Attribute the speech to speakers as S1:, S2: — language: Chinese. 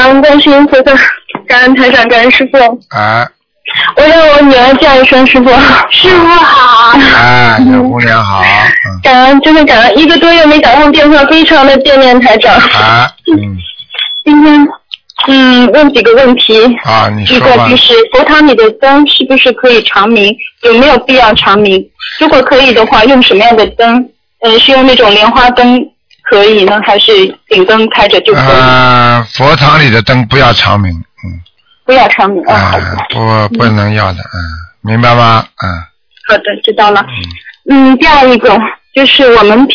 S1: 恩观世音菩萨，感恩台长，感恩师傅。
S2: 啊。
S1: 我让我女儿叫一声师傅，师傅好。
S2: 啊，小姑娘好。
S1: 感恩，真的感恩，1个多月没打通电话，非常的惦念台长。
S2: 啊，
S1: 今天问几个问题。
S2: 啊，你说吧。
S1: 一个就是佛堂里的灯是不是可以长明？有没有必要长明？如果可以的话，用什么样的灯？是用那种莲花灯可以呢，还是顶灯开着就可以？
S2: 佛堂里的灯不要长明，
S1: 不要长明啊。
S2: 不能要的，明白吗？
S1: 好的，知道了。第二一个就是我们